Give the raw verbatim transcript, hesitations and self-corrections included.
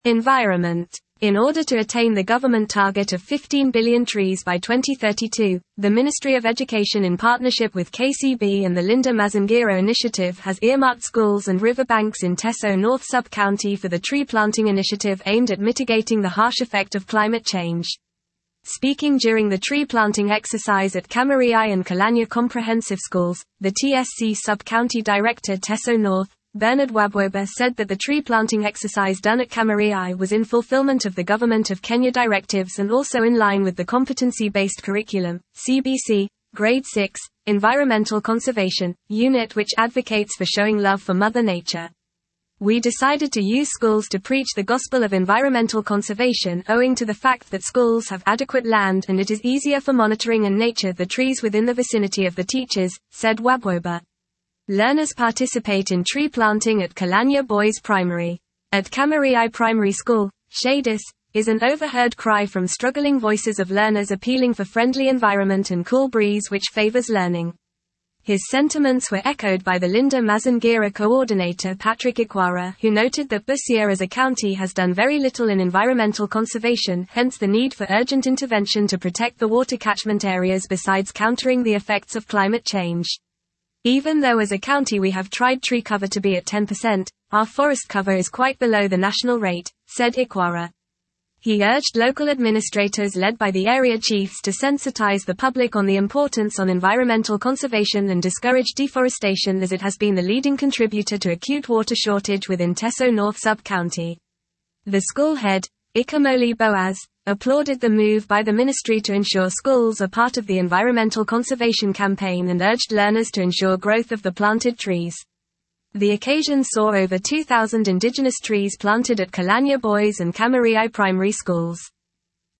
Environment. In order to attain the government target of fifteen billion trees by twenty thirty-two, the Ministry of Education in partnership with K C B and the Linda Mazangira Initiative has earmarked schools and riverbanks in Teso North Sub-County for the tree planting initiative aimed at mitigating the harsh effect of climate change. Speaking during the tree planting exercise at Kamarii and Kalanya Comprehensive Schools, the T S C Sub-County Director Teso North, Bernard Wabwoba, said that the tree planting exercise done at Kamarii was in fulfillment of the Government of Kenya directives and also in line with the competency-based curriculum, C B C, Grade six, Environmental Conservation, unit which advocates for showing love for Mother Nature. We decided to use schools to preach the gospel of environmental conservation owing to the fact that schools have adequate land and it is easier for monitoring and nature the trees within the vicinity of the teachers, said Wabwoba. Learners participate in tree planting at Kalanya Boys Primary. At Kamarii Primary School, Shadis, is an overheard cry from struggling voices of learners appealing for friendly environment and cool breeze which favors learning. His sentiments were echoed by the Linda Mazangira coordinator Patrick Ikwara, who noted that Busia as a county has done very little in environmental conservation, hence the need for urgent intervention to protect the water catchment areas besides countering the effects of climate change. Even though as a county we have tried tree cover to be at ten percent, our forest cover is quite below the national rate, said Ikwara. He urged local administrators led by the area chiefs to sensitize the public on the importance on environmental conservation and discourage deforestation as it has been the leading contributor to acute water shortage within Teso North Sub-County. The school head, Ikamoli Boaz, applauded the move by the ministry to ensure schools are part of the environmental conservation campaign and urged learners to ensure growth of the planted trees. The occasion saw over two thousand indigenous trees planted at Kalanya Boys and Kamarii Primary Schools.